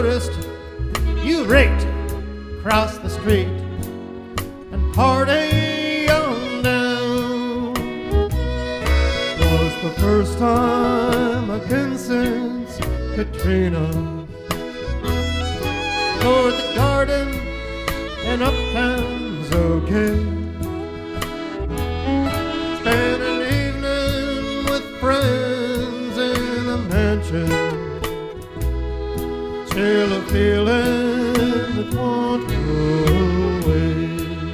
tourist, you rate across the street and party on down. Was the first time again since Katrina. Toward the garden and uptown's okay. Spent an evening with friends in a mansion. Still a feeling that won't go away.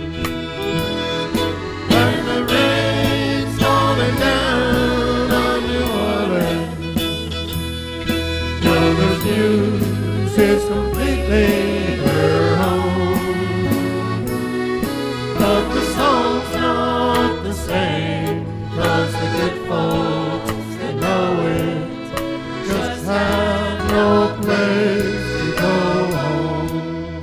When the rain's falling down on New Orleans, Mother's news is completely her own. But the song's not the same, 'cause the good folks, they know it, just have no place to go home.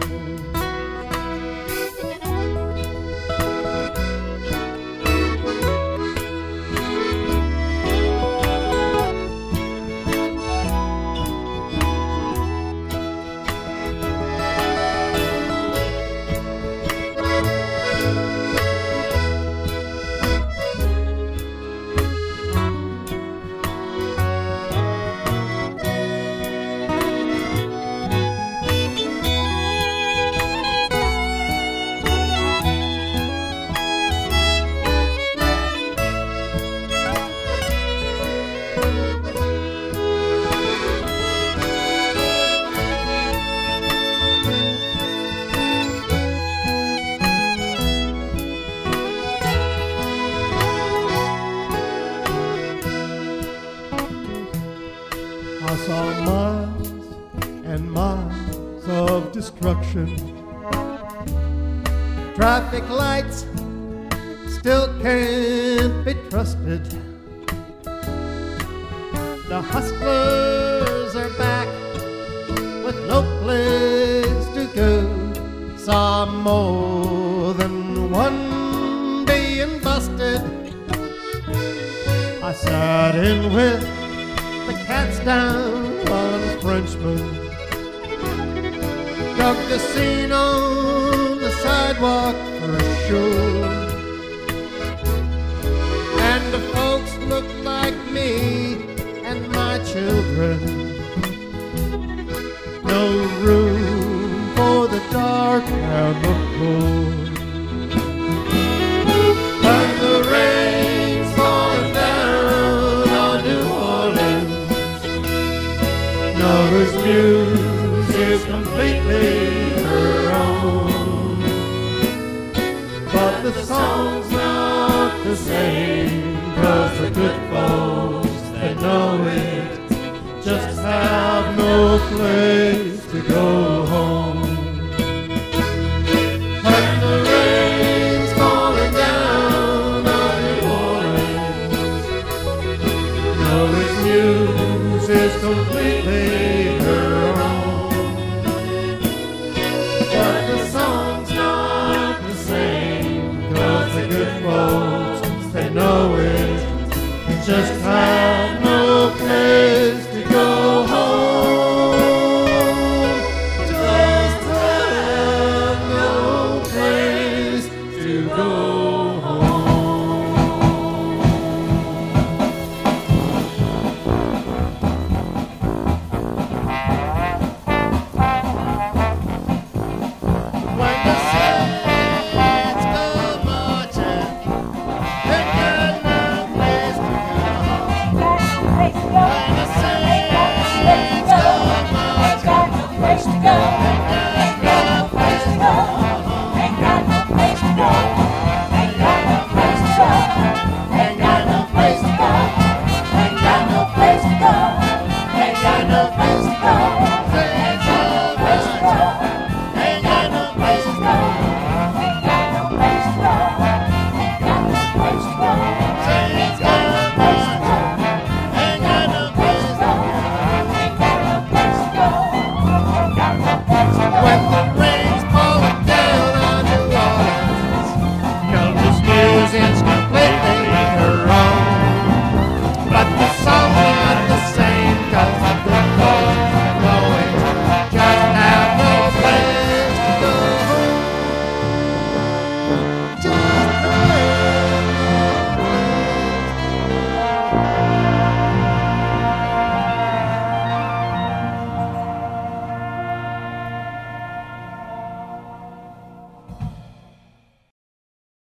I saw miles and miles of destruction. Traffic lights still can't be trusted. The hustlers are back with no place to go. Saw more than one being busted. I sat in with the cats down on Frenchman. Dug the scene on the sidewalk for sure. And the folks looked like me and my children. No room for the dark and the poor. When the rain's falling down on New Orleans, Mother's muse is completely her own. But the song's not the same, 'cause the good folks, they know it, just have no place